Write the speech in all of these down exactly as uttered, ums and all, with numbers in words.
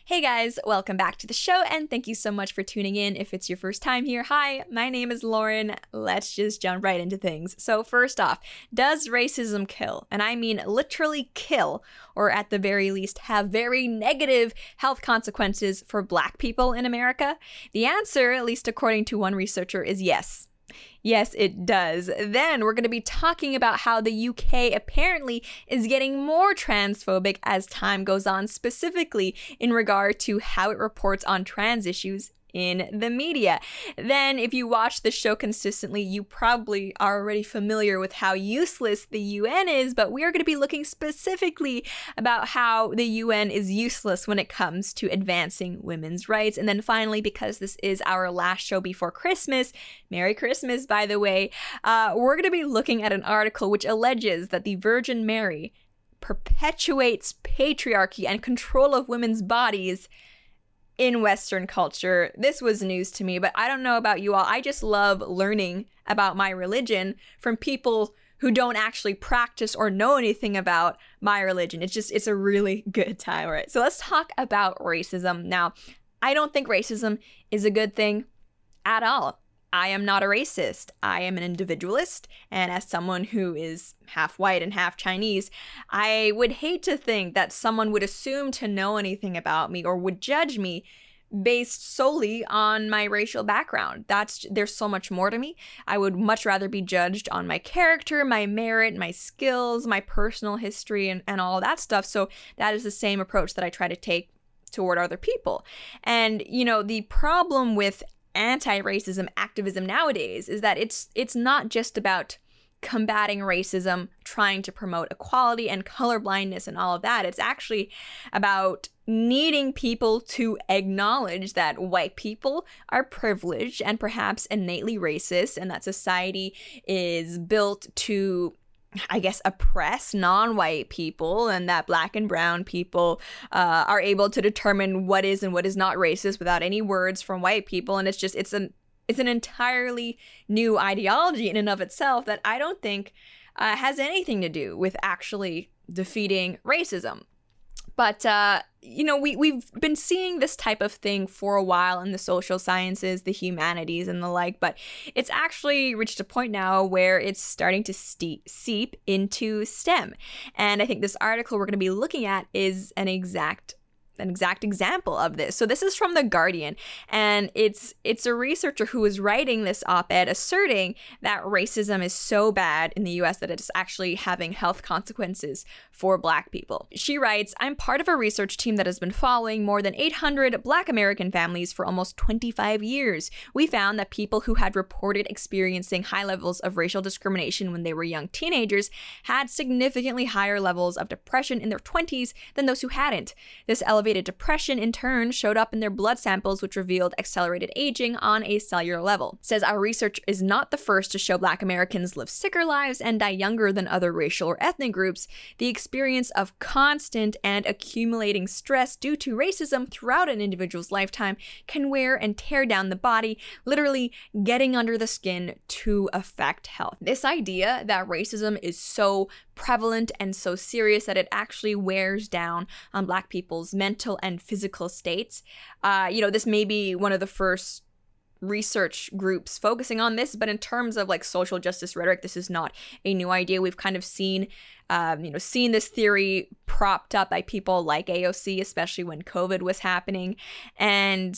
Hey guys, welcome back to the show, and thank you so much for tuning in. If it's your first time here, hi, my name is Lauren. Let's just jump right into things. So first off, does racism kill? And I mean literally kill, or at the very least have very negative health consequences for Black people in America? The answer, at least according to one researcher, is yes. Yes, it does. Then we're going to be talking about how the U K apparently is getting more transphobic as time goes on, specifically in regard to how it reports on trans issues in the media. Then, if you watch the show consistently, you probably are already familiar with how useless the U N is, but we are going to be looking specifically about how the U N is useless when it comes to advancing women's rights. And then finally, because this is our last show before Christmas, Merry Christmas, by the way, uh, we're going to be looking at an article which alleges that the Virgin Mary perpetuates patriarchy and control of women's bodies in Western culture. This was news to me, but I don't know about you all. I just love learning about my religion from people who don't actually practice or know anything about my religion. It's just, it's a really good time. All right, so let's talk about racism. Now, I don't think racism is a good thing at all. I am not a racist. I am an individualist, and as someone who is half white and half Chinese, I would hate to think that someone would assume to know anything about me or would judge me based solely on my racial background. That's there's so much more to me. I would much rather be judged on my character, my merit, my skills, my personal history, and, and all that stuff. So that is the same approach that I try to take toward other people. And, you know, the problem with anti-racism activism nowadays is that it's it's not just about combating racism, trying to promote equality and colorblindness and all of that. It's actually about needing people to acknowledge that white people are privileged and perhaps innately racist, and that society is built to, I guess, oppress non-white people, and that Black and brown people uh, are able to determine what is and what is not racist without any words from white people. And it's just, it's an, it's an entirely new ideology in and of itself that I don't think uh, has anything to do with actually defeating racism. But, uh, you know, we, we've been seeing this type of thing for a while in the social sciences, the humanities, and the like, but it's actually reached a point now where it's starting to ste- seep into STEM. And I think this article we're going to be looking at is an exact an exact example of this. So this is from The Guardian, and it's it's a researcher who is writing this op-ed asserting that racism is so bad in the U S that it's actually having health consequences for Black people. She writes, "I'm part of a research team that has been following more than eight hundred Black American families for almost twenty-five years. We found that people who had reported experiencing high levels of racial discrimination when they were young teenagers had significantly higher levels of depression in their twenties than those who hadn't. This elevated depression in turn showed up in their blood samples, which revealed accelerated aging on a cellular level." Says our research is not the first to show Black Americans live sicker lives and die younger than other racial or ethnic groups. The experience of constant and accumulating stress due to racism throughout an individual's lifetime can wear and tear down the body, literally getting under the skin to affect health. This idea that racism is so prevalent and so serious that it actually wears down on Black people's mental and physical states. Uh, you know, this may be one of the first research groups focusing on this, but in terms of like social justice rhetoric, this is not a new idea. We've kind of seen, um, you know, seen this theory propped up by people like A O C, especially when COVID was happening. And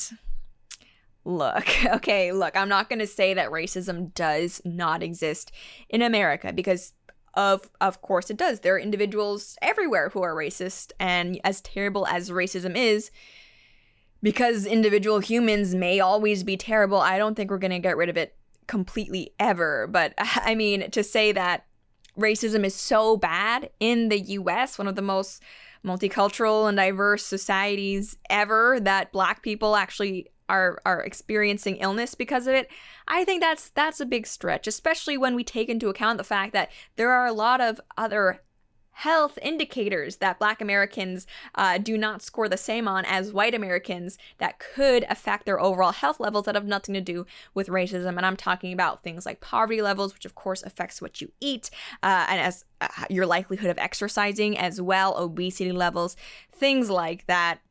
look, okay, look, I'm not going to say that racism does not exist in America, because Of of course it does. There are individuals everywhere who are racist, and as terrible as racism is, because individual humans may always be terrible, I don't think we're going to get rid of it completely ever. But I mean, to say that racism is so bad in the U S, one of the most multicultural and diverse societies ever, that Black people actually are are experiencing illness because of it, I think that's that's a big stretch, especially when we take into account the fact that there are a lot of other health indicators that Black Americans uh, do not score the same on as white Americans that could affect their overall health levels that have nothing to do with racism. And I'm talking about things like poverty levels, which of course affects what you eat, uh, and as uh, your likelihood of exercising as well, obesity levels, things like that.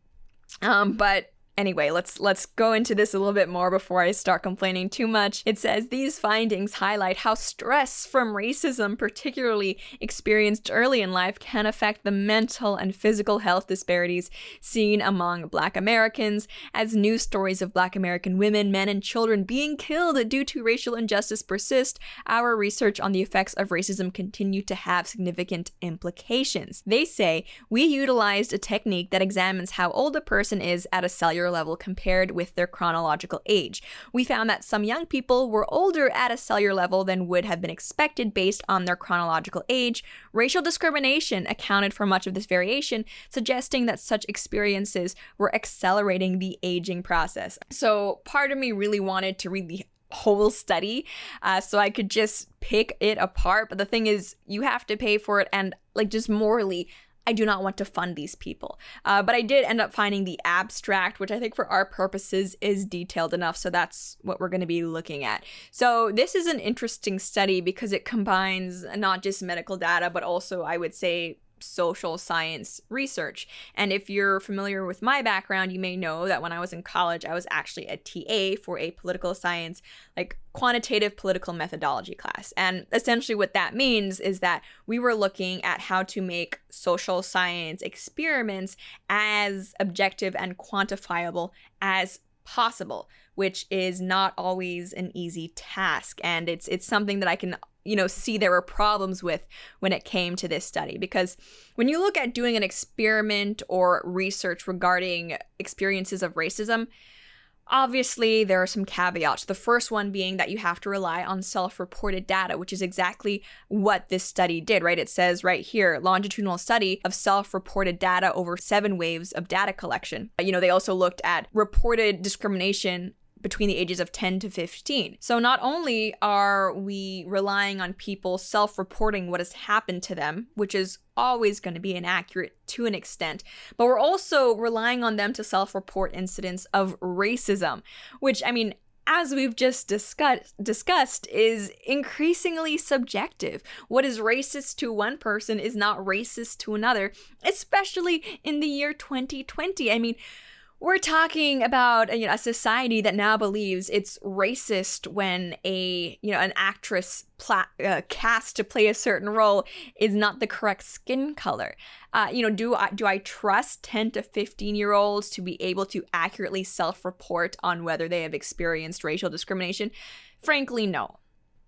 Um, but Anyway, let's let's go into this a little bit more before I start complaining too much. It says these findings highlight how stress from racism, particularly experienced early in life, can affect the mental and physical health disparities seen among Black Americans. As news stories of Black American women, men, and children being killed due to racial injustice persist, our research on the effects of racism continue to have significant implications. They say, we utilized a technique that examines how old a person is at a cellular level compared with their chronological age. We found that some young people were older at a cellular level than would have been expected based on their chronological age. Racial discrimination accounted for much of this variation, suggesting that such experiences were accelerating the aging process. So part of me really wanted to read the whole study uh, so I could just pick it apart, but the thing is, you have to pay for it, and like just morally, I do not want to fund these people. Uh, but I did end up finding the abstract, which I think for our purposes is detailed enough. So that's what we're going to be looking at. So this is an interesting study because it combines not just medical data, but also, I would say, social science research. And if you're familiar with my background, you may know that when I was in college, I was actually a T A for a political science, like quantitative political methodology class. And essentially what that means is that we were looking at how to make social science experiments as objective and quantifiable as possible, which is not always an easy task. And it's it's something that I can you know, see there were problems with when it came to this study. Because when you look at doing an experiment or research regarding experiences of racism, obviously there are some caveats. The first one being that you have to rely on self-reported data, which is exactly what this study did, right? It says right here, longitudinal study of self-reported data over seven waves of data collection. You know, they also looked at reported discrimination between the ages of ten to fifteen. So not only are we relying on people self-reporting what has happened to them, which is always going to be inaccurate to an extent, but we're also relying on them to self-report incidents of racism, which, I mean, as we've just discuss- discussed, is increasingly subjective. What is racist to one person is not racist to another, especially in the year twenty twenty. I mean, we're talking about you know, a society that now believes it's racist when a you know an actress pla- uh, cast to play a certain role is not the correct skin color. Uh, you know, do I do I trust ten to fifteen year olds to be able to accurately self-report on whether they have experienced racial discrimination? Frankly, no.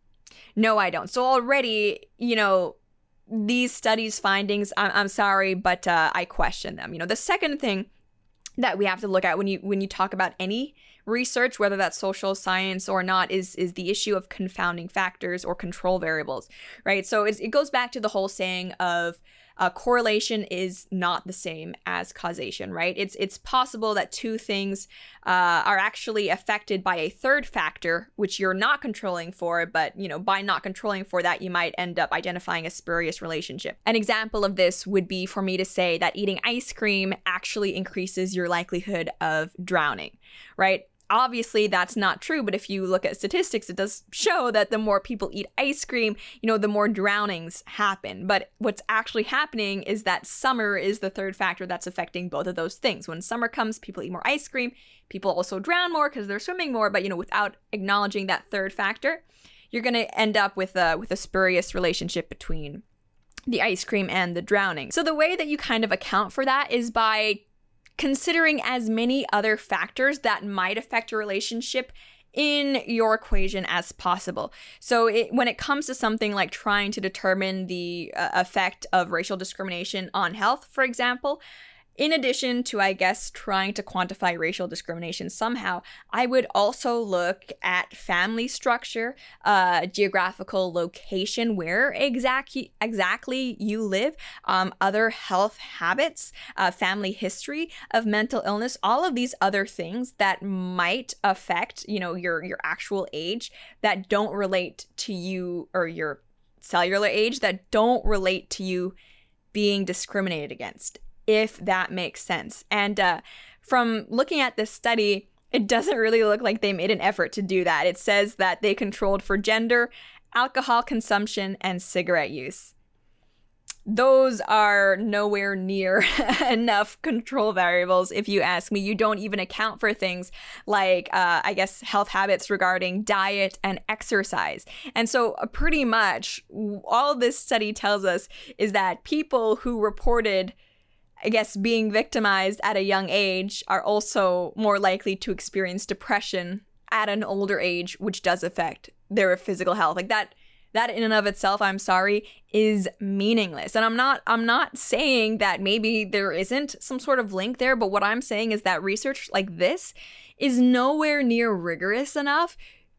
No, I don't. So already, you know, these studies' findings, I'm, I'm sorry, but uh, I question them. You know, the second thing that we have to look at when you when you talk about any research, whether that's social science or not, is is the issue of confounding factors or control variables, right? So it's, it goes back to the whole saying of uh, correlation is not the same as causation, right? It's it's possible that two things uh, are actually affected by a third factor, which you're not controlling for, but, you know, by not controlling for that, you might end up identifying a spurious relationship. An example of this would be for me to say that eating ice cream actually increases your likelihood of drowning, right? Obviously, that's not true, but if you look at statistics, it does show that the more people eat ice cream, you know, the more drownings happen. But what's actually happening is that summer is the third factor that's affecting both of those things. When summer comes, people eat more ice cream. People also drown more because they're swimming more. But, you know, without acknowledging that third factor, you're going to end up with a, with a spurious relationship between the ice cream and the drowning. So the way that you kind of account for that is by considering as many other factors that might affect your relationship in your equation as possible. So it, when it comes to something like trying to determine the uh, effect of racial discrimination on health, for example, in addition to, I guess, trying to quantify racial discrimination somehow, I would also look at family structure, uh, geographical location, where exactly exactly you live, um, other health habits, uh, family history of mental illness, all of these other things that might affect, you know, your your actual age that don't relate to you, or your cellular age that don't relate to you being discriminated against, if that makes sense. And uh, from looking at this study, it doesn't really look like they made an effort to do that. It says that they controlled for gender, alcohol consumption, and cigarette use. those are nowhere near enough control variables, if you ask me. You don't even account for things like, uh, I guess, health habits regarding diet and exercise. And so uh, pretty much all this study tells us is that people who reported, I guess, being victimized at a young age are also more likely to experience depression at an older age, which does affect their physical health. Like that That in and of itself, I'm sorry, is meaningless. And I'm not I'm not saying that maybe there isn't some sort of link there, but what I'm saying is that research like this is nowhere near rigorous enough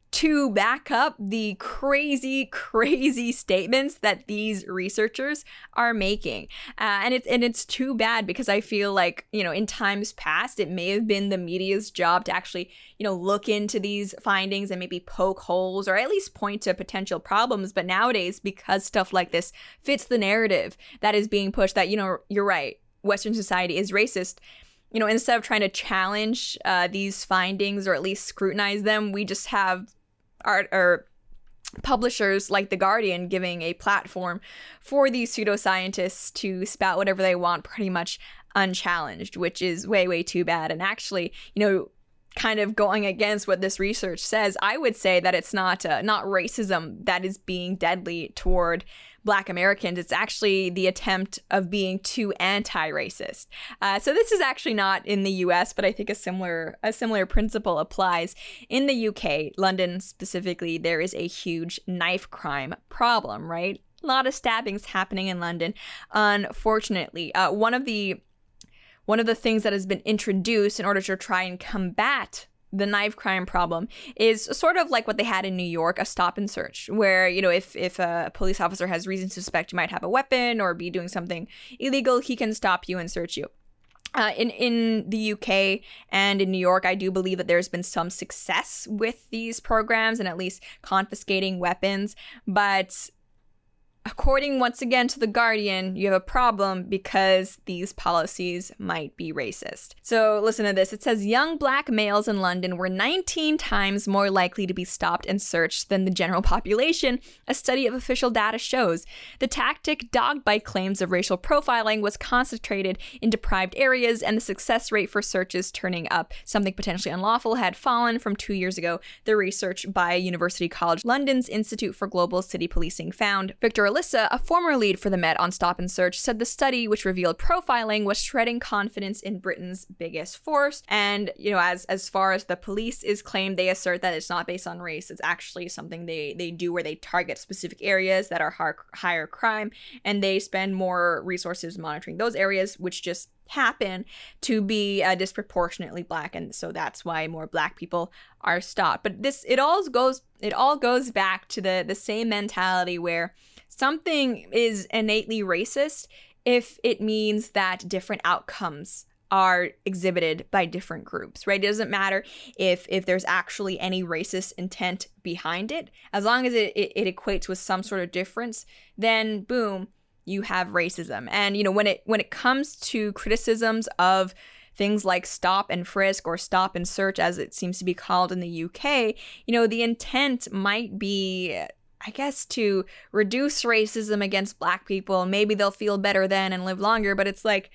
to back up the crazy, crazy statements that these researchers are making. Uh, and it's and it's too bad, because I feel like, you know, in times past, it may have been the media's job to actually, you know, look into these findings and maybe poke holes or at least point to potential problems. But nowadays, because stuff like this fits the narrative that is being pushed, that, you know, you're right, Western society is racist, you know, instead of trying to challenge uh, these findings or at least scrutinize them, we just have art or publishers like The Guardian giving a platform for these pseudoscientists to spout whatever they want pretty much unchallenged, which is way, way too bad. And actually, you know, kind of going against what this research says, I would say that it's not uh, not racism that is being deadly toward Black Americans. It's actually the attempt of being too anti-racist. Uh, so this is actually not in the U S, but I think a similar a similar principle applies. In the U K, London specifically, there is a huge knife crime problem, right? A lot of stabbings happening in London, unfortunately. Uh, one of the One of the things that has been introduced in order to try and combat the knife crime problem is sort of like what they had in New York, a stop and search, where, you know, if, if a police officer has reason to suspect you might have a weapon or be doing something illegal, he can stop you and search you. Uh, in, in the U K and in New York, I do believe that there's been some success with these programs and at least confiscating weapons, but according, once again, to The Guardian, you have a problem because these policies might be racist. So listen to this. It says young Black males in London were nineteen times more likely to be stopped and searched than the general population, a study of official data shows. The tactic, dogged by claims of racial profiling, was concentrated in deprived areas, and the success rate for searches turning up something potentially unlawful had fallen from two years ago, the research by University College London's Institute for Global City Policing found. Victor Alyssa, a former lead for the Met on Stop and Search, said the study, which revealed profiling, was shredding confidence in Britain's biggest force. And, you know, as as far as the police is claimed, they assert that it's not based on race. It's actually something they, they do where they target specific areas that are high, higher crime, and they spend more resources monitoring those areas, which just happen to be uh, disproportionately Black, and so that's why more Black people are stopped. But this, it all goes, it all goes back to the the same mentality where something is innately racist if it means that different outcomes are exhibited by different groups, right? It doesn't matter if if there's actually any racist intent behind it. As long as it, it, it equates with some sort of difference, then boom, you have racism. And, you know, when it when it comes to criticisms of things like stop and frisk or stop and search, as it seems to be called in the U K, you know, the intent might be, I guess, to reduce racism against Black people. Maybe they'll feel better then and live longer. But it's like,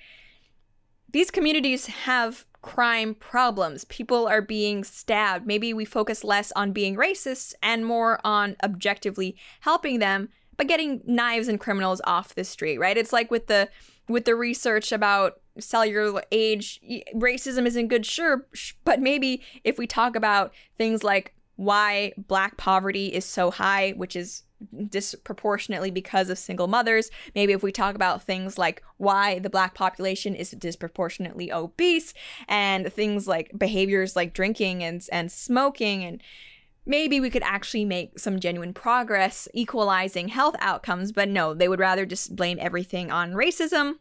these communities have crime problems. People are being stabbed. Maybe we focus less on being racist and more on objectively helping them by getting knives and criminals off the street, right? It's like with the with the research about cellular age, racism isn't good, sure, but maybe if we talk about things like why Black poverty is so high, which is disproportionately because of single mothers. Maybe if we talk about things like why the Black population is disproportionately obese, and things like behaviors like drinking and, and smoking, and maybe we could actually make some genuine progress equalizing health outcomes. But no, they would rather just blame everything on racism.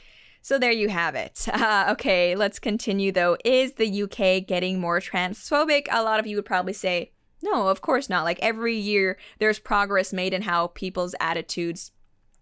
So there you have it. Uh, okay, let's continue though. Is the U K getting more transphobic? A lot of you would probably say, no, of course not. Like every year there's progress made in how people's attitudes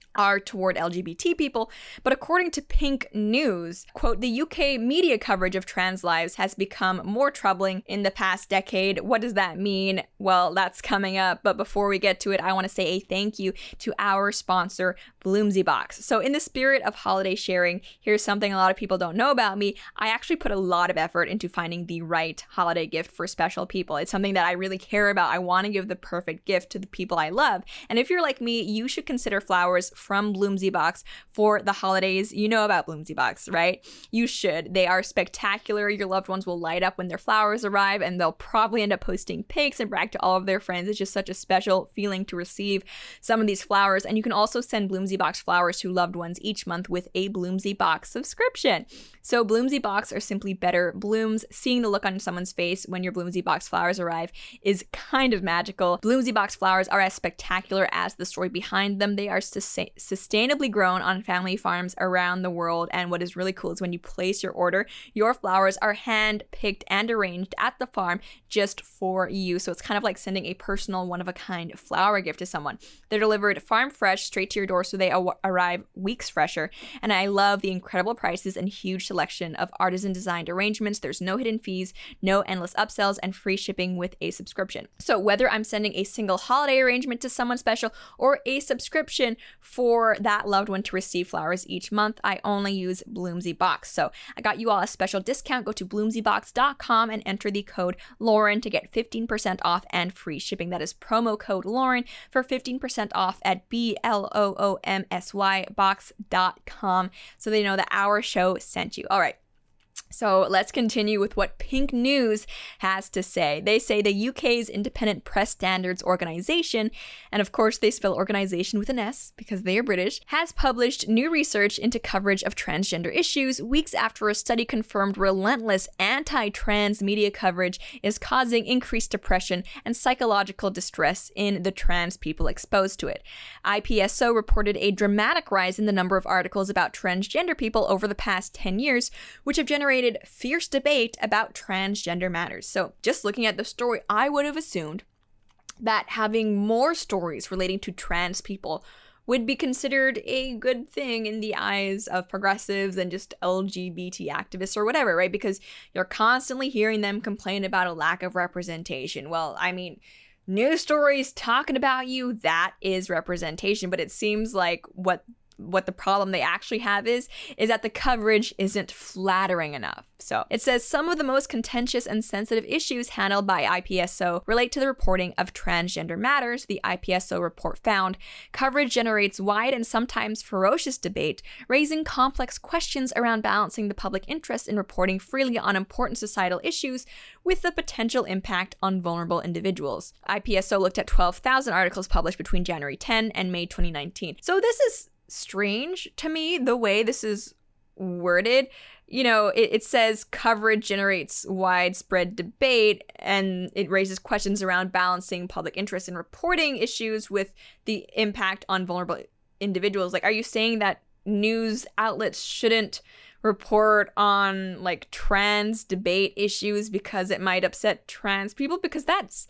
are toward L G B T people, but according to Pink News, quote, the U K media coverage of trans lives has become more troubling in the past decade. What does that mean? Well, that's coming up, but before we get to it, I want to say a thank you to our sponsor, Bloomsy Box. So in the spirit of holiday sharing, here's something a lot of people don't know about me. I actually put a lot of effort into finding the right holiday gift for special people. It's something that I really care about. I want to give the perfect gift to the people I love. And if you're like me, you should consider flowers from Bloomsy Box for the holidays. You know about Bloomsy Box, right? You should. They are spectacular. Your loved ones will light up when their flowers arrive, and they'll probably end up posting pics and brag to all of their friends. It's just such a special feeling to receive some of these flowers. And you can also send Bloomsy Box flowers to loved ones each month with a Bloomsy Box subscription. So Bloomsy Box are simply better blooms. Seeing the look on someone's face when your Bloomsy Box flowers arrive is kind of magical. Bloomsy Box flowers are as spectacular as the story behind them. They are sus- sustainably grown on family farms around the world. And what is really cool is when you place your order, your flowers are hand-picked and arranged at the farm just for you. So it's kind of like sending a personal, one-of-a-kind flower gift to someone. They're delivered farm fresh straight to your door, so they aw- arrive weeks fresher. And I love the incredible prices and huge selection of artisan designed arrangements. There's no hidden fees, no endless upsells, and free shipping with a subscription. So whether I'm sending a single holiday arrangement to someone special or a subscription for that loved one to receive flowers each month, I only use Bloomsy Box. So I got you all a special discount. Go to bloomsy box dot com and enter the code Lauren to get fifteen percent off and free shipping. That is promo code Lauren for fifteen percent off at B L O O M S Y box dot com, so they know that our show sent you. All right. So let's continue with what Pink News has to say. They say the U K's Independent Press Standards Organization, and of course they spell organization with an S because they are British, has published new research into coverage of transgender issues weeks after a study confirmed relentless anti-trans media coverage is causing increased depression and psychological distress in the trans people exposed to it. I P S O reported a dramatic rise in the number of articles about transgender people over the past ten years, which have generated fierce debate about transgender matters. So just looking at the story, I would have assumed that having more stories relating to trans people would be considered a good thing in the eyes of progressives and just L G B T activists or whatever, right? Because you're constantly hearing them complain about a lack of representation. Well, I mean, news stories talking about you, that is representation, but it seems like what what the problem they actually have is, is that the coverage isn't flattering enough. So it says some of the most contentious and sensitive issues handled by I P S O relate to the reporting of transgender matters, the I P S O report found. Coverage generates wide and sometimes ferocious debate, raising complex questions around balancing the public interest in reporting freely on important societal issues with the potential impact on vulnerable individuals. I P S O looked at twelve thousand articles published between January tenth and May twenty nineteen. So this is strange to me, the way this is worded. You know, it, it says coverage generates widespread debate and it raises questions around balancing public interest in reporting issues with the impact on vulnerable individuals. Like, are you saying that news outlets shouldn't report on like trans debate issues because it might upset trans people? Because that's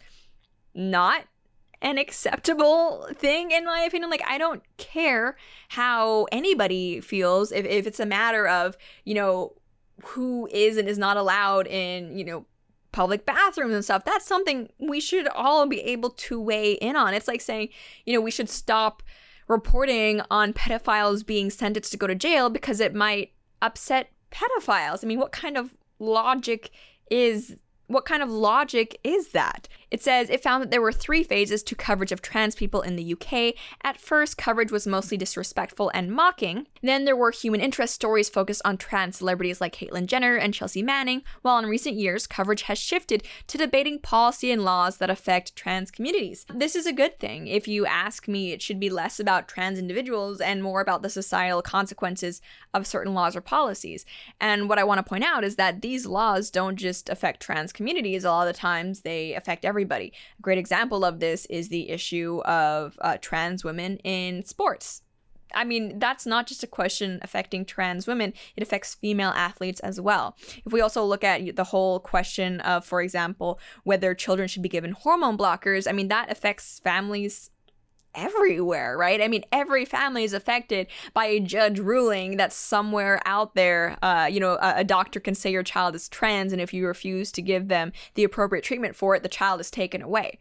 not an acceptable thing, in my opinion. Like, I don't care how anybody feels if, if it's a matter of, you know, who is and is not allowed in, you know, public bathrooms and stuff. That's something we should all be able to weigh in on. It's like saying, you know, we should stop reporting on pedophiles being sentenced to go to jail because it might upset pedophiles. I mean, what kind of logic is What kind of logic is that? It says it found that there were three phases to coverage of trans people in the U K. At first, coverage was mostly disrespectful and mocking. Then there were human interest stories focused on trans celebrities like Caitlyn Jenner and Chelsea Manning, while in recent years, coverage has shifted to debating policy and laws that affect trans communities. This is a good thing. If you ask me, it should be less about trans individuals and more about the societal consequences of certain laws or policies. And what I want to point out is that these laws don't just affect trans communities. A lot of the times they affect everybody. A great example of this is the issue of uh, trans women in sports. I mean, that's not just a question affecting trans women, it affects female athletes as well. If we also look at the whole question of, for example, whether children should be given hormone blockers, I mean, that affects families everywhere, right? I mean, every family is affected by a judge ruling that somewhere out there, uh, you know, a, a doctor can say your child is trans, and if you refuse to give them the appropriate treatment for it, the child is taken away.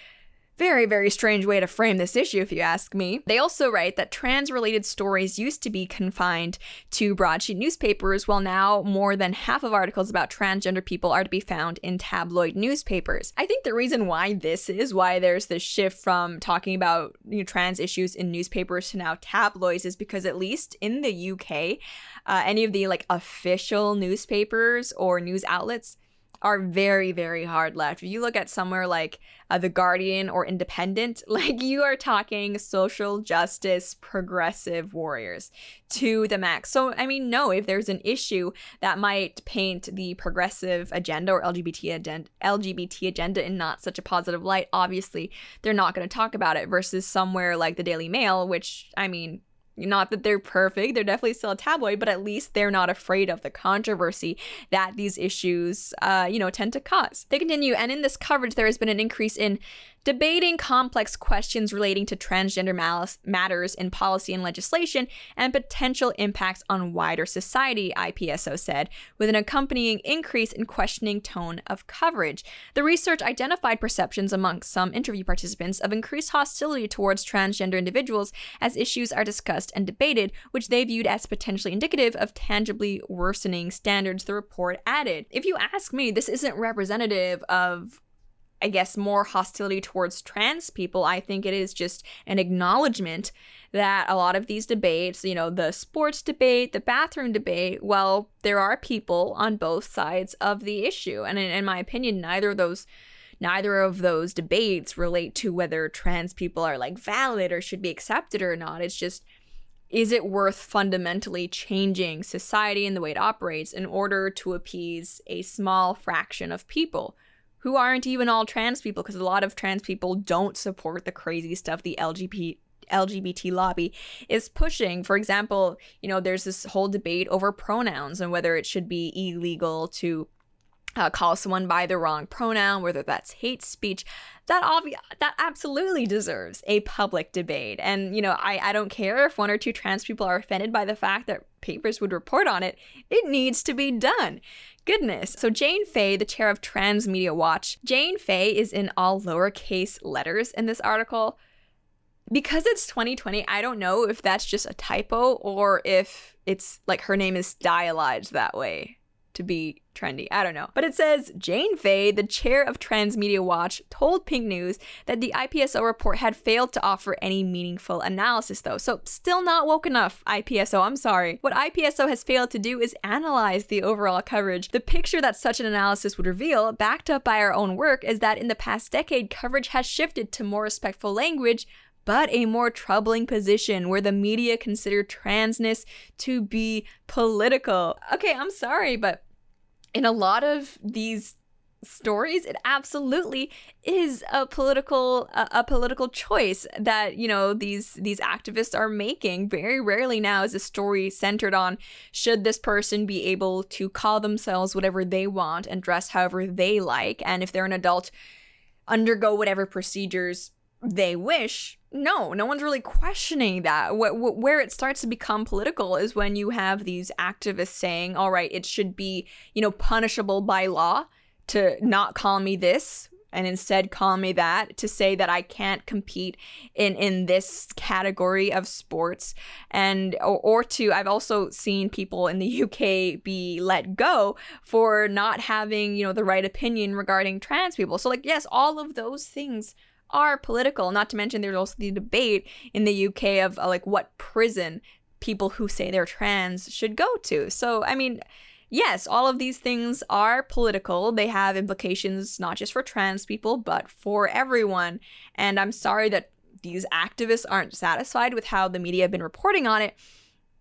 Very, very strange way to frame this issue, if you ask me. They also write that trans-related stories used to be confined to broadsheet newspapers, while now more than half of articles about transgender people are to be found in tabloid newspapers. I think the reason why this is, why there's this shift from talking about, you know, trans issues in newspapers to now tabloids, is because at least in the U K, uh, any of the like official newspapers or news outlets are very, very hard left. If you look at somewhere like uh, The Guardian or Independent, like you are talking social justice, progressive warriors to the max. So, I mean, no, if there's an issue that might paint the progressive agenda or L G B T agenda, L G B T agenda in not such a positive light, obviously they're not going to talk about it, versus somewhere like the Daily Mail, which, I mean, not that they're perfect, they're definitely still a tabloid, but at least they're not afraid of the controversy that these issues, uh, you know, tend to cause. They continue, and in this coverage, there has been an increase in debating complex questions relating to transgender malice matters in policy and legislation and potential impacts on wider society, I P S O said, with an accompanying increase in questioning tone of coverage. The research identified perceptions among some interview participants of increased hostility towards transgender individuals as issues are discussed and debated, which they viewed as potentially indicative of tangibly worsening standards, the report added. If you ask me, this isn't representative of, I guess, more hostility towards trans people. I think it is just an acknowledgement that a lot of these debates, you know, the sports debate, the bathroom debate, well, there are people on both sides of the issue. And in, in my opinion, neither of those neither of those debates relate to whether trans people are like valid or should be accepted or not. It's just, is it worth fundamentally changing society and the way it operates in order to appease a small fraction of people who aren't even all trans people? Because a lot of trans people don't support the crazy stuff the L G B T L G B T lobby is pushing. For example, you know, there's this whole debate over pronouns and whether it should be illegal to uh, call someone by the wrong pronoun, whether that's hate speech. That obvi- that absolutely deserves a public debate. And, you know, I, I don't care if one or two trans people are offended by the fact that papers would report on it. It needs to be done. Goodness. So Jane Fay, the chair of Trans Media Watch, Jane Fay is in all lowercase letters in this article. Because it's twenty twenty, I don't know if that's just a typo or if it's like her name is stylized that way to be trendy. I don't know. But it says, Jane Fay, the chair of Trans Media Watch, told Pink News that the I P S O report had failed to offer any meaningful analysis, though. So still not woke enough, I P S O. I'm sorry. What I P S O has failed to do is analyze the overall coverage. The picture that such an analysis would reveal, backed up by our own work, is that in the past decade, coverage has shifted to more respectful language, but a more troubling position where the media consider transness to be political. Okay, I'm sorry, but in a lot of these stories, it absolutely is a political a, a political choice that, you know, these these activists are making. Very rarely now is a story centered on should this person be able to call themselves whatever they want and dress however they like, and if they're an adult, undergo whatever procedures they wish. No, no one's really questioning that. Wh- wh- where it starts to become political is when you have these activists saying, all right, it should be, you know, punishable by law to not call me this and instead call me that, to say that I can't compete in, in this category of sports. And or, or to, I've also seen people in the U K be let go for not having, you know, the right opinion regarding trans people. So like, yes, all of those things are political. Not to mention there's also the debate in the U K of uh, like what prison people who say they're trans should go to. So, I mean, yes, all of these things are political. They have implications not just for trans people, but for everyone. And I'm sorry that these activists aren't satisfied with how the media have been reporting on it.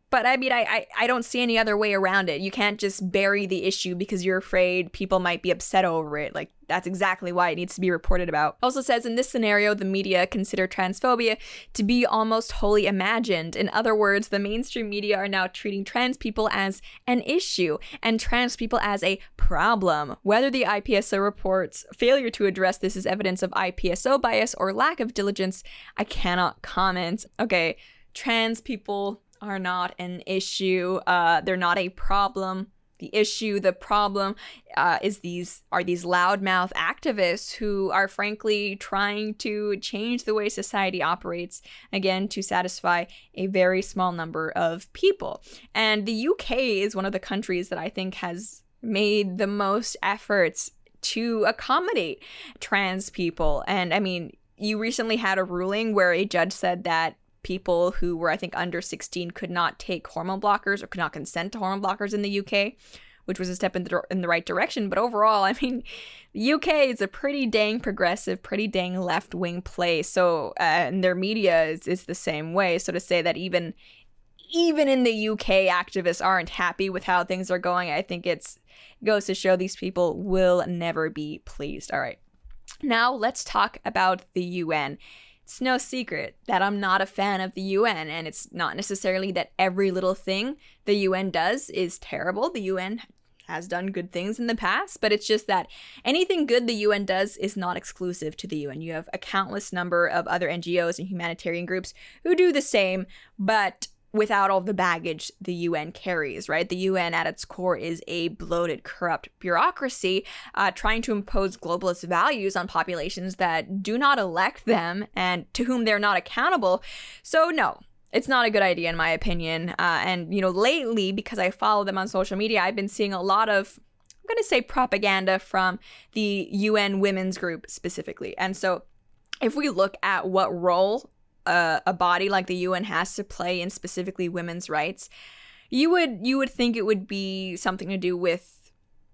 But I mean, I, I, I don't see any other way around it. You can't just bury the issue because you're afraid people might be upset over it. Like, that's exactly why it needs to be reported about. Also says, in this scenario, the media consider transphobia to be almost wholly imagined. In other words, the mainstream media are now treating trans people as an issue and trans people as a problem. Whether the I P S O report's failure to address this is evidence of I P S O bias or lack of diligence, I cannot comment. Okay, trans people are not an issue. Uh, they're not a problem. The issue, the problem, uh, is these are these loudmouth activists who are frankly trying to change the way society operates, again, to satisfy a very small number of people. And the U K is one of the countries that I think has made the most efforts to accommodate trans people. And I mean, you recently had a ruling where a judge said that people who were, I think, under sixteen could not take hormone blockers or could not consent to hormone blockers in the U K, which was a step in the, in the right direction. But overall, I mean, the U K is a pretty dang progressive, pretty dang left-wing place. So, uh, and their media is, is the same way. So to say that even, even in the U K, activists aren't happy with how things are going, I think it's it goes to show these people will never be pleased. All right. Now let's talk about the U N. It's no secret that I'm not a fan of the U N, and it's not necessarily that every little thing the U N does is terrible. The U N has done good things in the past, but it's just that anything good the U N does is not exclusive to the U N. You have a countless number of other N G Os and humanitarian groups who do the same, but without all the baggage the U N carries, right? The U N at its core is a bloated, corrupt bureaucracy uh, trying to impose globalist values on populations that do not elect them and to whom they're not accountable. So no, it's not a good idea in my opinion. Uh, and, you know, lately, because I follow them on social media, I've been seeing a lot of, I'm going to say propaganda from the U N Women's Group specifically. And so if we look at what role Uh, a body like the U N has to play in specifically women's rights, you would you would think it would be something to do with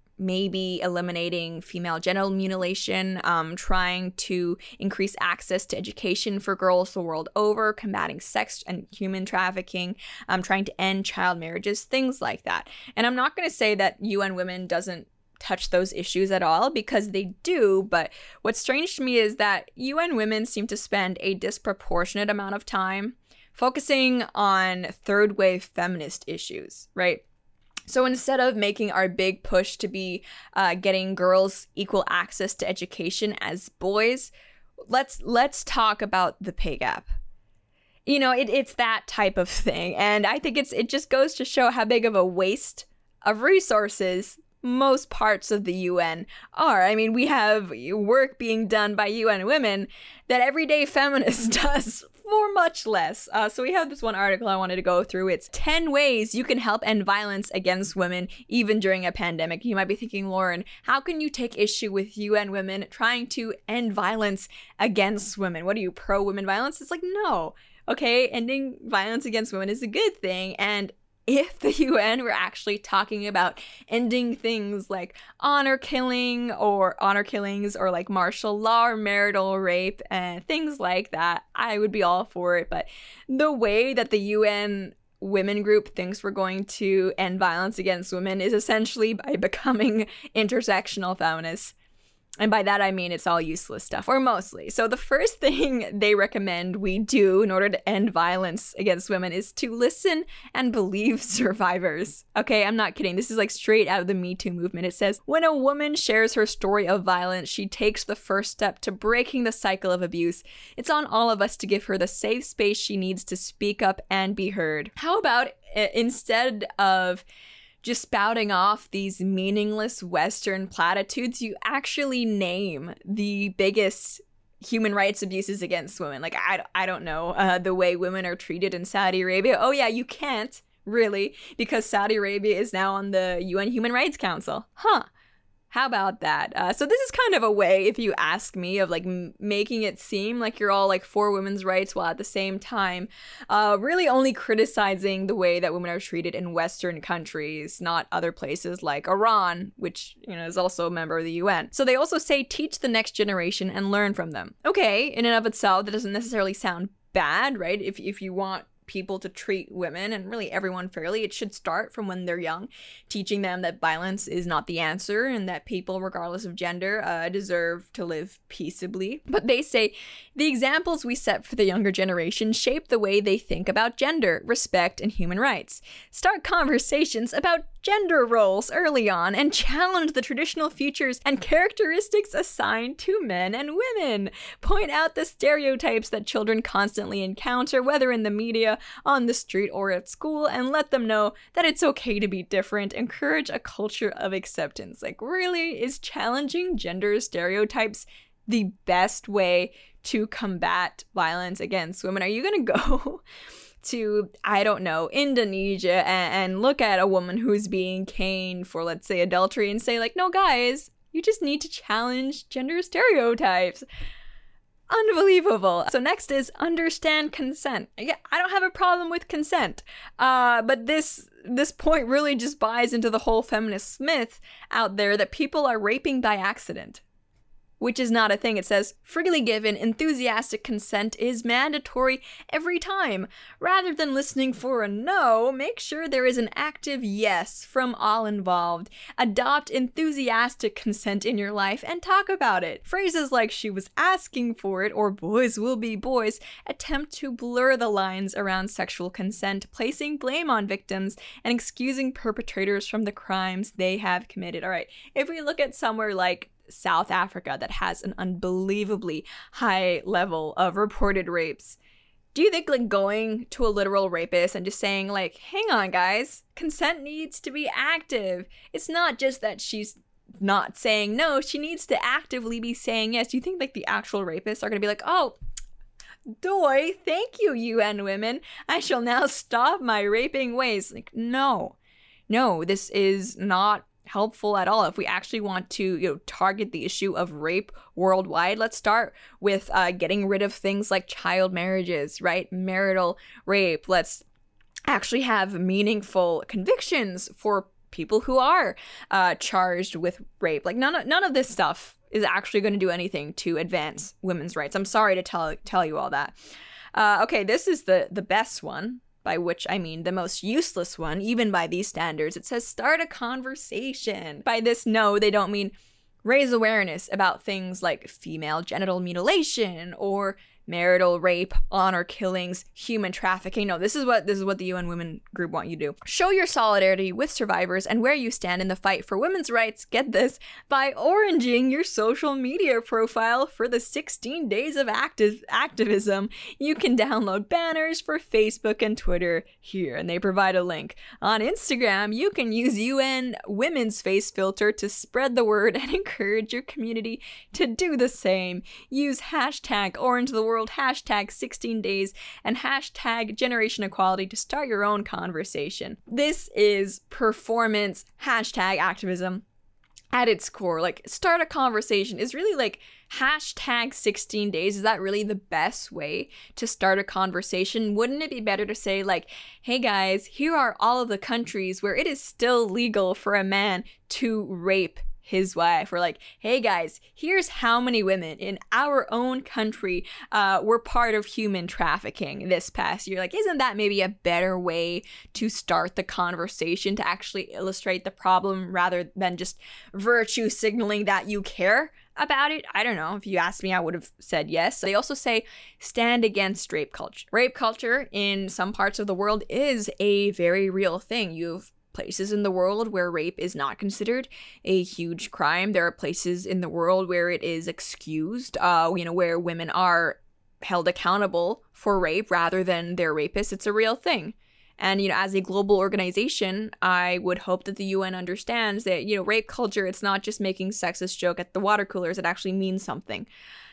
maybe eliminating female genital mutilation, um, trying to increase access to education for girls the world over, combating sex and human trafficking, um, trying to end child marriages, things like that. And I'm not going to say that U N Women doesn't touch those issues at all, because they do, but what's strange to me is that U N Women seem to spend a disproportionate amount of time focusing on third wave feminist issues, right? So instead of making our big push to be uh, getting girls equal access to education as boys, let's let's talk about the pay gap. You know, it, it's that type of thing, and I think it's it just goes to show how big of a waste of resources most parts of the U N are. I mean, we have work being done by U N Women that everyday feminist does for much less. Uh, so we have this one article I wanted to go through. It's ten ways you can help end violence against women even during a pandemic. You might be thinking, Lauren, how can you take issue with U N Women trying to end violence against women? What are you, pro-women violence? It's like, no. Okay, ending violence against women is a good thing, and if the U N were actually talking about ending things like honor killing or honor killings or like martial law or marital rape and things like that, I would be all for it. But the way that the U N Women Group thinks we're going to end violence against women is essentially by becoming intersectional feminists. And by that, I mean it's all useless stuff, or mostly. So the first thing they recommend we do in order to end violence against women is to listen and believe survivors. Okay, I'm not kidding. This is like straight out of the Me Too movement. It says, when a woman shares her story of violence, she takes the first step to breaking the cycle of abuse. It's on all of us to give her the safe space she needs to speak up and be heard. How about uh, instead of just spouting off these meaningless Western platitudes, you actually name the biggest human rights abuses against women? Like, I, I don't know, uh, the way women are treated in Saudi Arabia. Oh yeah, you can't, really, because Saudi Arabia is now on the U N Human Rights Council. Huh. How about that? Uh, so this is kind of a way, if you ask me, of like m- making it seem like you're all like for women's rights while at the same time uh, really only criticizing the way that women are treated in Western countries, not other places like Iran, which, you know, is also a member of the U N. So they also say teach the next generation and learn from them. Okay, in and of itself, that doesn't necessarily sound bad, right? If if you want people to treat women and really everyone fairly, it should start from when they're young, teaching them that violence is not the answer and that people, regardless of gender, uh, deserve to live peaceably. But they say the examples we set for the younger generation shape the way they think about gender, respect, and human rights. Start conversations about gender roles early on and challenge the traditional features and characteristics assigned to men and women. Point out the stereotypes that children constantly encounter, whether in the media, on the street, or at school, and let them know that it's okay to be different. Encourage a culture of acceptance. Like, really, is challenging gender stereotypes the best way to combat violence against women? Are you gonna go to, I don't know, Indonesia and, and look at a woman who's being caned for, let's say, adultery and say, like, no, guys, you just need to challenge gender stereotypes? Unbelievable. So next is understand consent. Yeah, I don't have a problem with consent, uh, but this this point really just buys into the whole feminist myth out there that people are raping by accident, which is not a thing. It says, freely given, enthusiastic consent is mandatory every time. Rather than listening for a no, make sure there is an active yes from all involved. Adopt enthusiastic consent in your life and talk about it. Phrases like she was asking for it or boys will be boys attempt to blur the lines around sexual consent, placing blame on victims and excusing perpetrators from the crimes they have committed. All right, if we look at somewhere like South Africa that has an unbelievably high level of reported rapes, do you think like going to a literal rapist and just saying like, hang on guys, consent needs to be active? It's not just that she's not saying no, she needs to actively be saying yes. Do you think like the actual rapists are gonna be like, oh, doy, thank you, U N women, I shall now stop my raping ways? Like, no, no, this is not helpful at all. If we actually want to, you know, target the issue of rape worldwide, let's start with uh, getting rid of things like child marriages, right? Marital rape. Let's actually have meaningful convictions for people who are uh, charged with rape. Like none of, none of this stuff is actually going to do anything to advance women's rights. I'm sorry to tell tell you all that. Uh, okay, this is the the best one, by which I mean the most useless one, even by these standards. It says start a conversation. By this, no, they don't mean raise awareness about things like female genital mutilation or marital rape, honor killings, human trafficking. No, this is what this is what the U N Women Group want you to do. Show your solidarity with survivors and where you stand in the fight for women's rights. Get this, by oranging your social media profile for the sixteen days of active activism. You can download banners for Facebook and Twitter here, and they provide a link. On Instagram, you can use U N Women's Face Filter to spread the word and encourage your community to do the same. Use hashtag Orange the World, hashtag sixteen days, and hashtag Generation Equality to start your own conversation. This is performance hashtag activism at its core. Like, start a conversation is really like hashtag sixteen days. Is that really the best way to start a conversation? Wouldn't it be better to say like, hey guys, here are all of the countries where it is still legal for a man to rape his wife, or like, hey guys, here's how many women in our own country uh, were part of human trafficking this past year. Like, isn't that maybe a better way to start the conversation, to actually illustrate the problem rather than just virtue signaling that you care about it? I don't know. If you asked me, I would have said yes. They also say stand against rape culture. Rape culture in some parts of the world is a very real thing. You've places in the world where rape is not considered a huge crime. There are places in the world where it is excused, uh, you know, where women are held accountable for rape rather than their rapists. It's a real thing. And, you know, as a global organization, I would hope that the U N understands that, you know, rape culture, it's not just making sexist joke at the water coolers. It actually means something.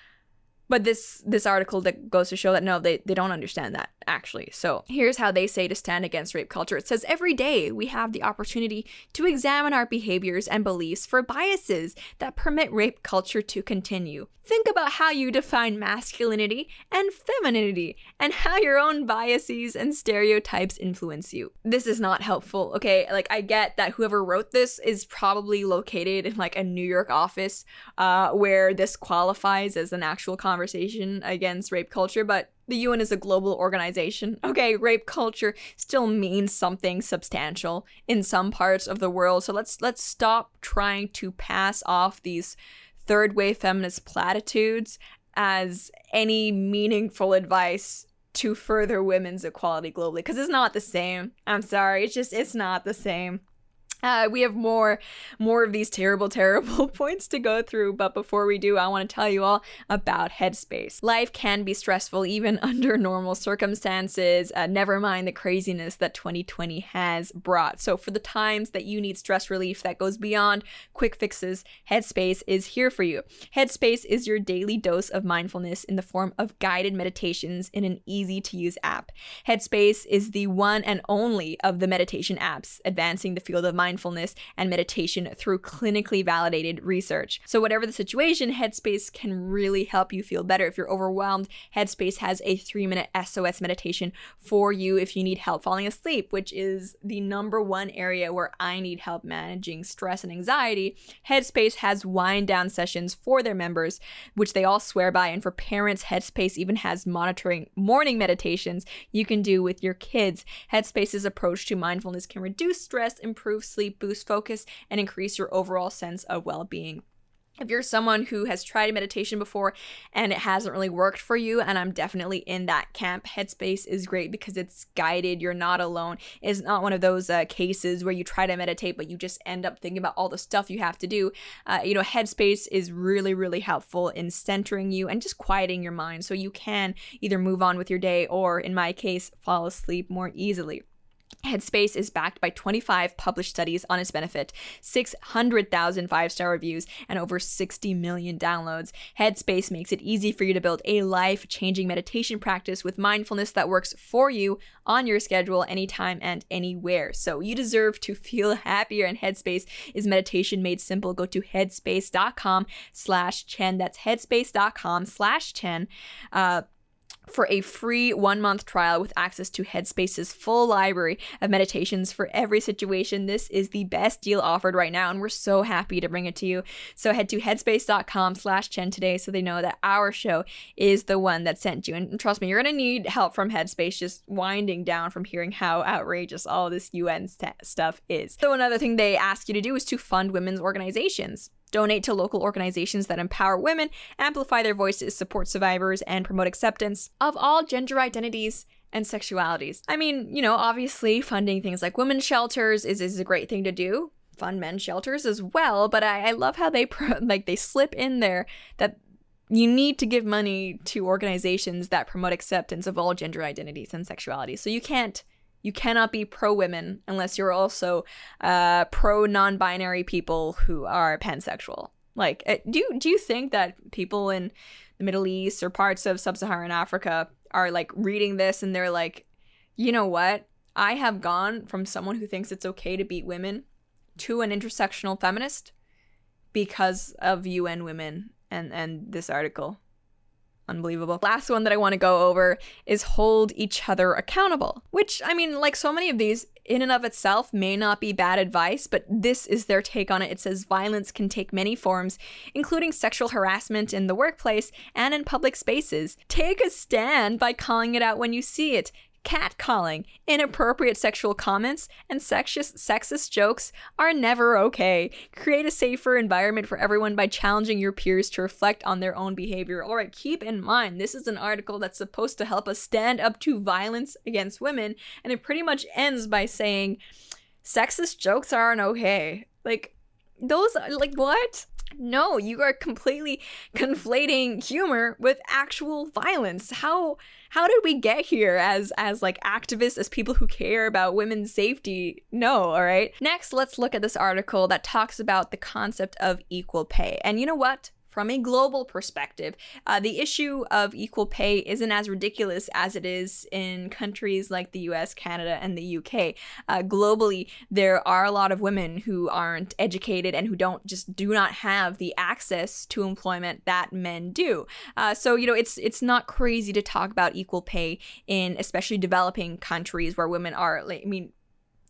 But this this article that goes to show that no, they, they don't understand that, actually. So here's how they say to stand against rape culture. It says, every day we have the opportunity to examine our behaviors and beliefs for biases that permit rape culture to continue. Think about how you define masculinity and femininity and how your own biases and stereotypes influence you. This is not helpful, okay? Like, I get that whoever wrote this is probably located in like a New York office uh, where this qualifies as an actual conversation against rape culture, but The U N is a global organization. Okay, rape culture still means something substantial in some parts of the world. So let's let's stop trying to pass off these third wave feminist platitudes as any meaningful advice to further women's equality globally, because it's not the same. I'm sorry, it's just it's not the same. Uh, we have more more of these terrible, terrible points to go through, but before we do, I want to tell you all about Headspace. Life can be stressful even under normal circumstances, uh, never mind the craziness that twenty twenty has brought. So for the times that you need stress relief that goes beyond quick fixes, Headspace is here for you. Headspace is your daily dose of mindfulness in the form of guided meditations in an easy-to-use app. Headspace is the one and only of the meditation apps advancing the field of mindfulness mindfulness and meditation through clinically validated research. So whatever the situation, Headspace can really help you feel better. If you're overwhelmed, Headspace has a three-minute S O S meditation for you if you need help falling asleep, which is the number one area where I need help managing stress and anxiety. Headspace has wind down sessions for their members, which they all swear by, and for parents, Headspace even has monitoring morning meditations you can do with your kids. Headspace's approach to mindfulness can reduce stress, improve sleep, boost focus, and increase your overall sense of well-being. If you're someone who has tried meditation before and it hasn't really worked for you, and I'm definitely in that camp, Headspace is great because it's guided. You're not alone. It's not one of those uh, cases where you try to meditate but you just end up thinking about all the stuff you have to do. Uh, you know, Headspace is really, really helpful in centering you and just quieting your mind so you can either move on with your day or, in my case, fall asleep more easily. Headspace is backed by twenty-five published studies on its benefit, six hundred thousand five-star reviews, and over sixty million downloads. Headspace makes it easy for you to build a life-changing meditation practice with mindfulness that works for you on your schedule, anytime and anywhere. So you deserve to feel happier, and Headspace is meditation made simple. Go to headspace.com slash Chen. That's headspace.com slash Chen. Uh, for a free one-month trial with access to Headspace's full library of meditations for every situation. This is the best deal offered right now, and we're so happy to bring it to you. So head to headspace.com slash Chen today so they know that our show is the one that sent you. And trust me, you're going to need help from Headspace just winding down from hearing how outrageous all this U N st- stuff is. So another thing they ask you to do is to fund women's organizations. Donate to local organizations that empower women, amplify their voices, support survivors, and promote acceptance of all gender identities and sexualities. I mean, you know, obviously funding things like women's shelters is, is a great thing to do. Fund men's shelters as well, but I, I love how they pro- like they slip in there that you need to give money to organizations that promote acceptance of all gender identities and sexualities. So you can't You cannot be pro-women unless you're also uh, pro-non-binary people who are pansexual. Like, do you, do you think that people in the Middle East or parts of sub-Saharan Africa are, like, reading this and they're like, you know what? I have gone from someone who thinks it's okay to beat women to an intersectional feminist because of U N Women and, and this article. Unbelievable. Last one that I want to go over is hold each other accountable, which, I mean, like so many of these in and of itself may not be bad advice, but this is their take on it. It says violence can take many forms, including sexual harassment in the workplace and in public spaces. Take a stand by calling it out when you see it. Catcalling, inappropriate sexual comments, and sexist, sexist jokes are never okay. Create a safer environment for everyone by challenging your peers to reflect on their own behavior. All right, keep in mind, this is an article that's supposed to help us stand up to violence against women, and it pretty much ends by saying, sexist jokes aren't okay. Like, those, like, what? No, you are completely conflating humor with actual violence. How how did we get here as as like activists, as people who care about women's safety? No, all right. Next, let's look at this article that talks about the concept of equal pay. And you know what? From a global perspective, uh, the issue of equal pay isn't as ridiculous as it is in countries like the U S, Canada, and the U K. Uh, globally, there are a lot of women who aren't educated and who don't just do not have the access to employment that men do. Uh, so, you know, it's it's not crazy to talk about equal pay in especially developing countries where women are, like, I mean,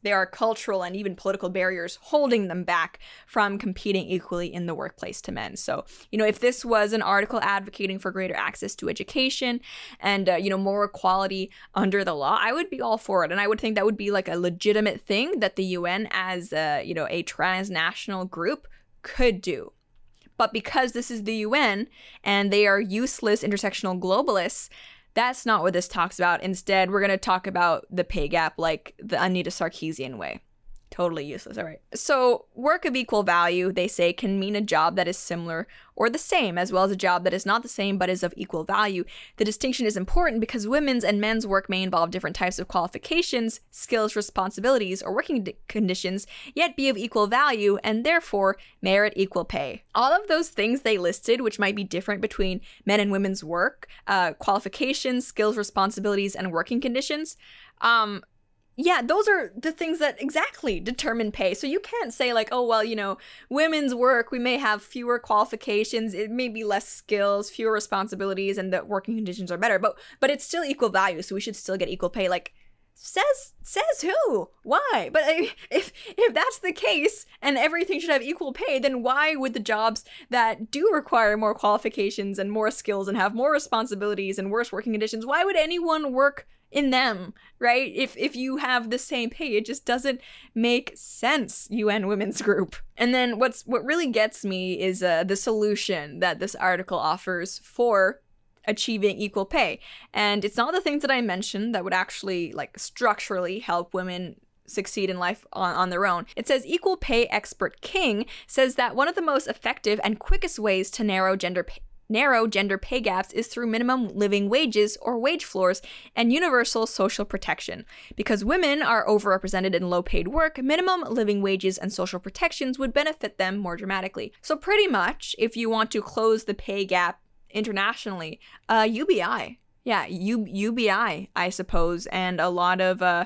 there are cultural and even political barriers holding them back from competing equally in the workplace to men. So, you know, if this was an article advocating for greater access to education and, uh, you know, more equality under the law, I would be all for it. And I would think that would be like a legitimate thing that the U N as, uh, you know, a transnational group could do. But because this is the U N and they are useless intersectional globalists, that's not what this talks about. Instead, we're going to talk about the pay gap like the Anita Sarkeesian way. Totally useless. All right. So work of equal value, they say, can mean a job that is similar or the same, as well as a job that is not the same but is of equal value. The distinction is important because women's and men's work may involve different types of qualifications, skills, responsibilities, or working d- conditions, yet be of equal value and therefore merit equal pay. All of those things they listed, which might be different between men and women's work, uh, qualifications, skills, responsibilities, and working conditions, um, yeah, those are the things that exactly determine pay. So you can't say like, oh, well, you know, women's work, we may have fewer qualifications, it may be less skills, fewer responsibilities, and the working conditions are better, but but it's still equal value, so we should still get equal pay. Like, says says who? Why? But if if that's the case and everything should have equal pay, then why would the jobs that do require more qualifications and more skills and have more responsibilities and worse working conditions, why would anyone work in them, right? If if you have the same pay, it just doesn't make sense, U N Women's Group. And then what's what really gets me is uh, the solution that this article offers for achieving equal pay. And it's not the things that I mentioned that would actually like structurally help women succeed in life on, on their own. It says equal pay expert King says that one of the most effective and quickest ways to narrow gender pay narrow gender pay gaps is through minimum living wages or wage floors and universal social protection. Because women are overrepresented in low-paid work, minimum living wages and social protections would benefit them more dramatically. So pretty much, if you want to close the pay gap internationally, uh, U B I. Yeah, U- UBI, I suppose, and a lot of uh,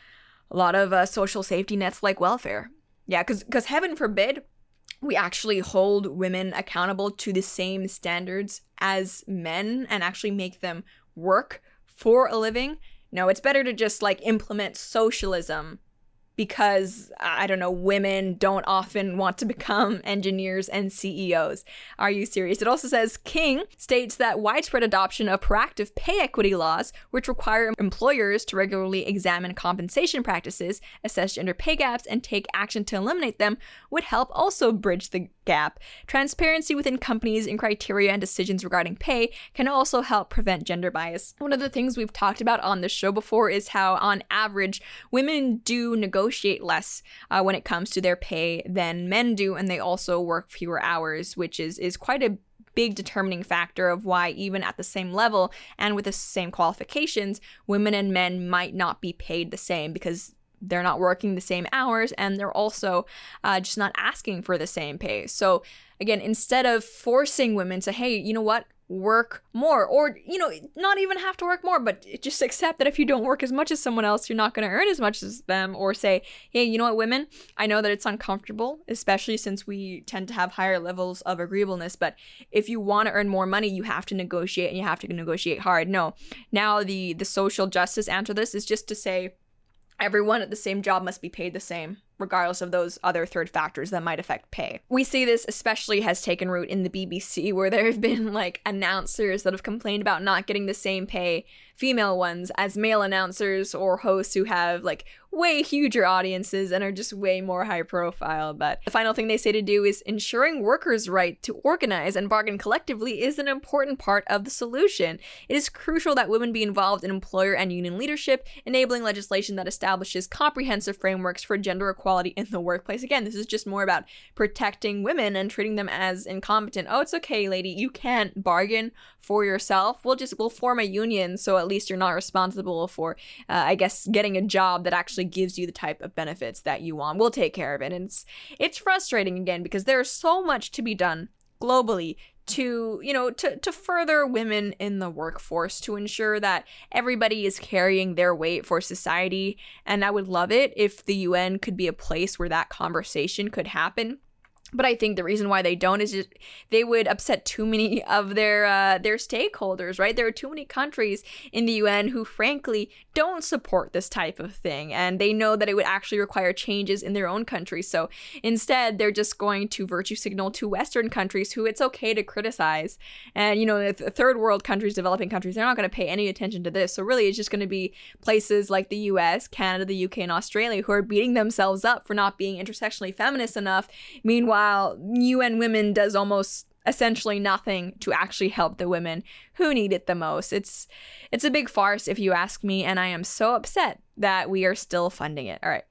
a lot of uh, social safety nets like welfare. Yeah, because because heaven forbid, we actually hold women accountable to the same standards as men and actually make them work for a living. No, it's better to just like implement socialism because, I don't know, women don't often want to become engineers and C E Os. Are you serious? It also says King states that widespread adoption of proactive pay equity laws, which require employers to regularly examine compensation practices, assess gender pay gaps, and take action to eliminate them, would help also bridge the gap. Transparency within companies in criteria and decisions regarding pay can also help prevent gender bias. One of the things we've talked about on this show before is how, on average, women do negotiate less uh, when it comes to their pay than men do, and they also work fewer hours, which is, is quite a big determining factor of why, even at the same level and with the same qualifications, women and men might not be paid the same because they're not working the same hours, and they're also uh, just not asking for the same pay. So again, instead of forcing women to, hey, you know what, work more, or, you know, not even have to work more, but just accept that if you don't work as much as someone else, you're not going to earn as much as them, or say, hey, you know what, women, I know that it's uncomfortable, especially since we tend to have higher levels of agreeableness, but if you want to earn more money, you have to negotiate, and you have to negotiate hard. No, now the the social justice answer to this is just to say, everyone at the same job must be paid the same, regardless of those other third factors that might affect pay. We see this especially has taken root in the B B C, where there have been like announcers that have complained about not getting the same pay, female ones, as male announcers or hosts who have like way huger audiences and are just way more high profile. But the final thing they say to do is ensuring workers' right to organize and bargain collectively is an important part of the solution. It is crucial that women be involved in employer and union leadership, enabling legislation that establishes comprehensive frameworks for gender equality in the workplace. Again, this is just more about protecting women and treating them as incompetent. Oh, it's okay, lady, you can't bargain for yourself. We'll just, we'll form a union, so at least you're not responsible for, uh, I guess, getting a job that actually gives you the type of benefits that you want. We'll take care of it. And it's, it's frustrating, again, because there's so much to be done globally to, you know, to, to further women in the workforce, to ensure that everybody is carrying their weight for society. And I would love it if the U N could be a place where that conversation could happen. But I think the reason why they don't is just they would upset too many of their uh, their stakeholders, right? There are too many countries in the U N who, frankly, don't support this type of thing, and they know that it would actually require changes in their own countries. So instead, they're just going to virtue signal to Western countries who it's okay to criticize. And, you know, the third world countries, developing countries, they're not going to pay any attention to this. So really, it's just going to be places like the U S, Canada, the U K, and Australia who are beating themselves up for not being intersectionally feminist enough. Meanwhile, While U N Women does almost essentially nothing to actually help the women who need it the most. It's it's a big farce if you ask me, and I am so upset that we are still funding it. All right.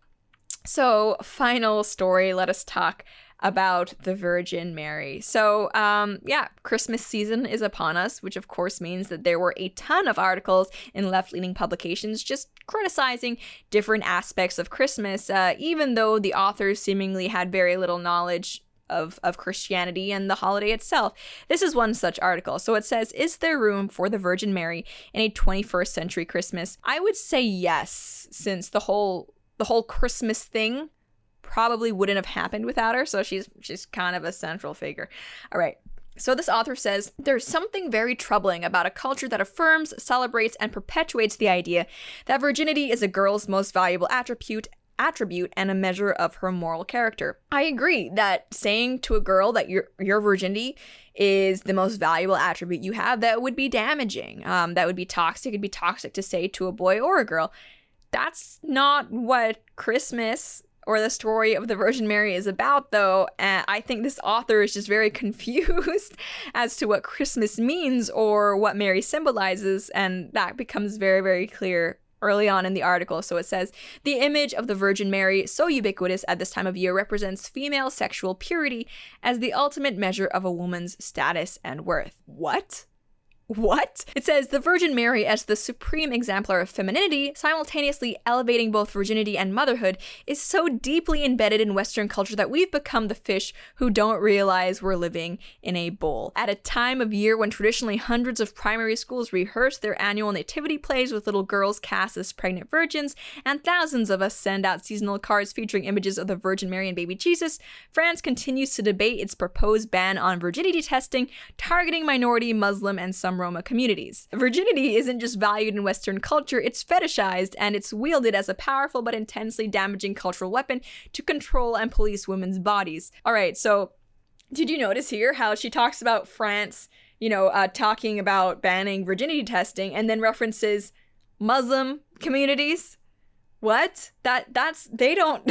So, final story, let us talk about the Virgin Mary. So, um, yeah, Christmas season is upon us, which of course means that there were a ton of articles in left-leaning publications just criticizing different aspects of Christmas, uh, even though the authors seemingly had very little knowledge of, of Christianity and the holiday itself. This is one such article. So it says, is there room for the Virgin Mary in a twenty-first century Christmas? I would say yes, since the whole the whole Christmas thing probably wouldn't have happened without her, so she's she's kind of a central figure. All right. So this author says, there's something very troubling about a culture that affirms, celebrates, and perpetuates the idea that virginity is a girl's most valuable attribute attribute and a measure of her moral character. I agree that saying to a girl that your your virginity is the most valuable attribute you have, that would be damaging. Um, that would be toxic. It'd be toxic to say to a boy or a girl. That's not what Christmas or the story of the Virgin Mary is about, though. And I think this author is just very confused as to what Christmas means or what Mary symbolizes, and that becomes very, very clear early on in the article. So it says, the image of the Virgin Mary, so ubiquitous at this time of year, represents female sexual purity as the ultimate measure of a woman's status and worth. What? What? It says, the Virgin Mary as the supreme exemplar of femininity, simultaneously elevating both virginity and motherhood, is so deeply embedded in Western culture that we've become the fish who don't realize we're living in a bowl. At a time of year when traditionally hundreds of primary schools rehearse their annual nativity plays with little girls cast as pregnant virgins, and thousands of us send out seasonal cards featuring images of the Virgin Mary and baby Jesus, France continues to debate its proposed ban on virginity testing, targeting minority, Muslim, and some Roma communities. Virginity isn't just valued in Western culture, it's fetishized, and it's wielded as a powerful but intensely damaging cultural weapon to control and police women's bodies. All right, so did you notice here how she talks about France, you know, uh, talking about banning virginity testing, and then references Muslim communities? What? That that's they don't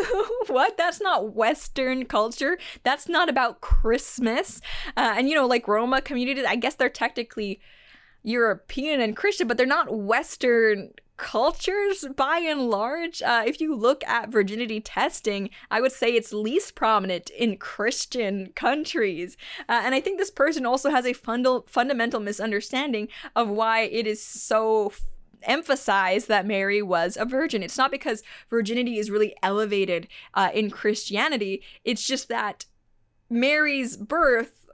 what? That's not Western culture. That's not about Christmas. Uh, and you know, like Roma communities, I guess they're technically European and Christian, but they're not Western cultures by and large. Uh, if you look at virginity testing, I would say it's least prominent in Christian countries. Uh, and I think this person also has a funda- fundamental misunderstanding of why it is so emphasize that Mary was a virgin. It's not because virginity is really elevated uh, in Christianity. It's just that Mary's birth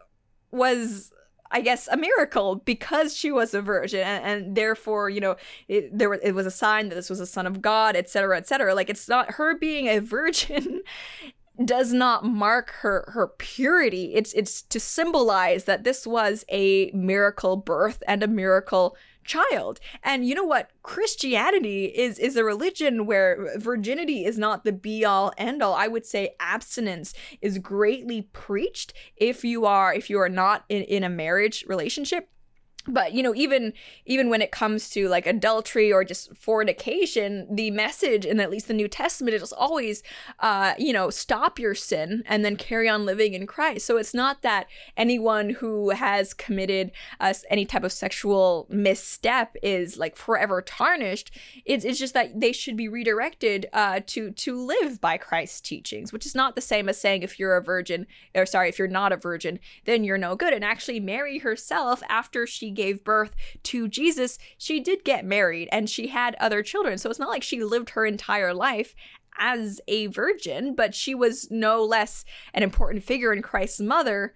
was, I guess, a miracle because she was a virgin, and, and therefore, you know, it, there it was a sign that this was a son of God, et cetera, et cetera. Like, it's not her being a virgin does not mark her her purity. It's it's to symbolize that this was a miracle birth and a miracle child. And you know what? Christianity is is a religion where virginity is not the be all end all. I would say abstinence is greatly preached if you are if you are not in, in a marriage relationship. But, you know, even even when it comes to like adultery or just fornication, the message in at least the New Testament is always, uh, you know, stop your sin and then carry on living in Christ. So it's not that anyone who has committed uh, any type of sexual misstep is like forever tarnished. It's, it's just that they should be redirected uh, to to live by Christ's teachings, which is not the same as saying if you're a virgin, or sorry, if you're not a virgin, then you're no good. And actually, Mary herself, after she gave birth to Jesus, she did get married and she had other children. So it's not like she lived her entire life as a virgin, but she was no less an important figure in Christ's mother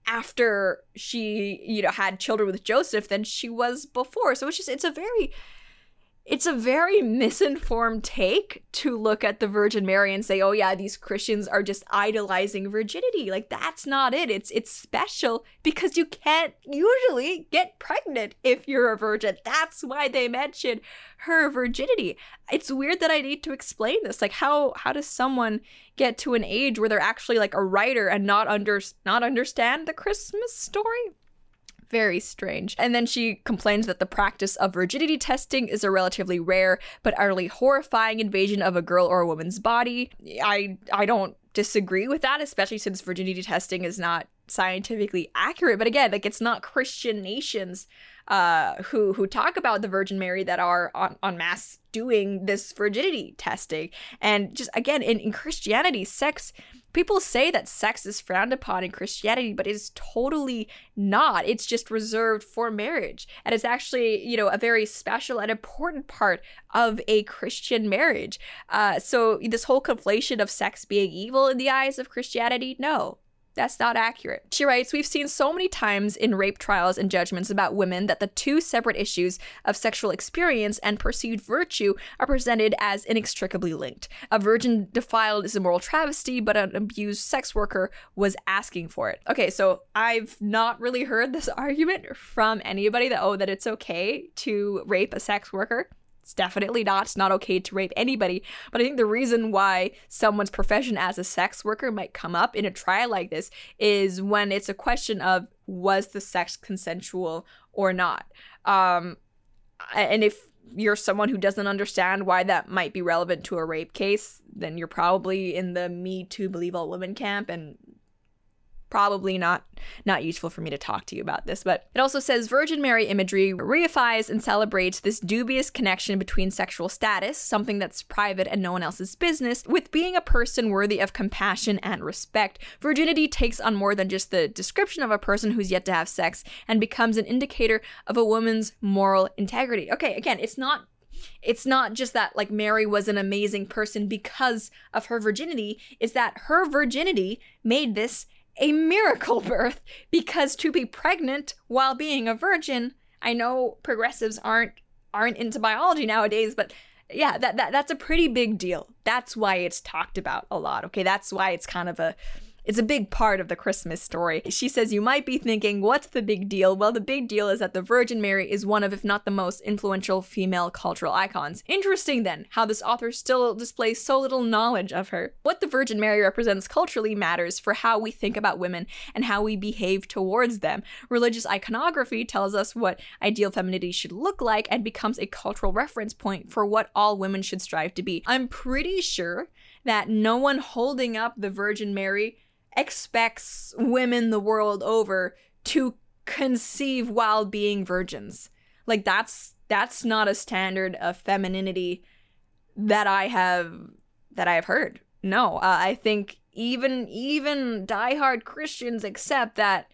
after she, you know, had children with Joseph than she was before. So it's just, it's a very, it's a very misinformed take to look at the Virgin Mary and say, oh yeah, these Christians are just idolizing virginity. Like, that's not it. It's it's special because you can't usually get pregnant if you're a virgin. That's why they mention her virginity. It's weird that I need to explain this. Like, how how does someone get to an age where they're actually like a writer and not under not understand the Christmas story? Very strange. And then she complains that the practice of virginity testing is a relatively rare but utterly horrifying invasion of a girl or a woman's body. I I don't disagree with that, especially since virginity testing is not scientifically accurate. But again, like, it's not Christian nations uh, who who talk about the Virgin Mary that are on, en masse doing this virginity testing. And just again, in, in Christianity, sex, people say that sex is frowned upon in Christianity, but it is totally not. It's just reserved for marriage. And it's actually, you know, a very special and important part of a Christian marriage. Uh, so this whole conflation of sex being evil in the eyes of Christianity, no. That's not accurate. She writes, we've seen so many times in rape trials and judgments about women that the two separate issues of sexual experience and perceived virtue are presented as inextricably linked. A virgin defiled is a moral travesty, but an abused sex worker was asking for it. Okay, so I've not really heard this argument from anybody that, oh, that it's okay to rape a sex worker. It's definitely not. It's not okay to rape anybody. But I think the reason why someone's profession as a sex worker might come up in a trial like this is when it's a question of, was the sex consensual or not? Um, and if you're someone who doesn't understand why that might be relevant to a rape case, then you're probably in the Me Too Believe All Women camp, and probably not not useful for me to talk to you about this. But it also says Virgin Mary imagery reifies and celebrates this dubious connection between sexual status, something that's private and no one else's business, with being a person worthy of compassion and respect. Virginity takes on more than just the description of a person who's yet to have sex and becomes an indicator of a woman's moral integrity. Okay, again, it's not It's not just that, like, Mary was an amazing person because of her virginity. It's that her virginity made this a miracle birth, because to be pregnant while being a virgin, I know progressives aren't aren't into biology nowadays, but yeah, that, that that's a pretty big deal. That's why it's talked about a lot, okay? That's why it's kind of a It's a big part of the Christmas story. She says, you might be thinking, what's the big deal? Well, the big deal is that the Virgin Mary is one of, if not the most influential female cultural icons. Interesting then, how this author still displays so little knowledge of her. What the Virgin Mary represents culturally matters for how we think about women and how we behave towards them. Religious iconography tells us what ideal femininity should look like and becomes a cultural reference point for what all women should strive to be. I'm pretty sure that no one holding up the Virgin Mary expects women the world over to conceive while being virgins. Like, that's that's not a standard of femininity that I have that I have heard. No, uh, I think even even diehard Christians accept that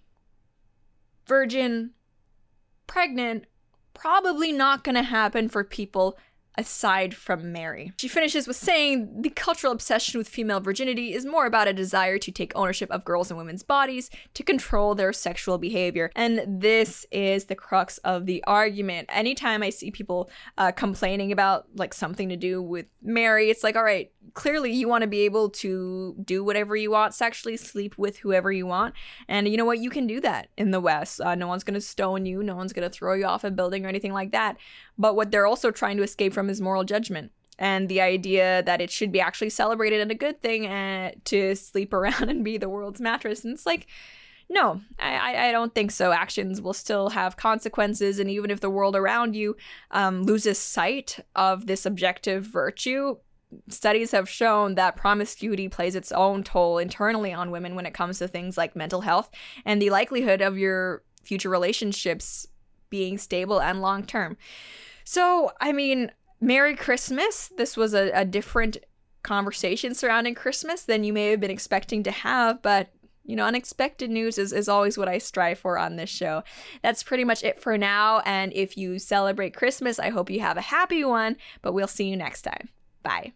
virgin, pregnant, probably not gonna happen for people aside from Mary. She finishes with saying, the cultural obsession with female virginity is more about a desire to take ownership of girls' and women's bodies to control their sexual behavior. And this is the crux of the argument. Anytime I see people uh, complaining about like something to do with Mary, it's like, all right, clearly you want to be able to do whatever you want sexually, sleep with whoever you want. And you know what? You can do that in the West. Uh, no one's going to stone you. No one's going to throw you off a building or anything like that. But what they're also trying to escape from is moral judgment and the idea that it should be actually celebrated and a good thing uh, to sleep around and be the world's mattress. And it's like, no, I, I don't think so. Actions will still have consequences. And even if the world around you um, loses sight of this objective virtue, studies have shown that promiscuity plays its own toll internally on women when it comes to things like mental health and the likelihood of your future relationships being stable and long-term. So, I mean, Merry Christmas. This was a, a different conversation surrounding Christmas than you may have been expecting to have, but you know, unexpected news is, is always what I strive for on this show. That's pretty much it for now. And if you celebrate Christmas, I hope you have a happy one, but we'll see you next time. Bye.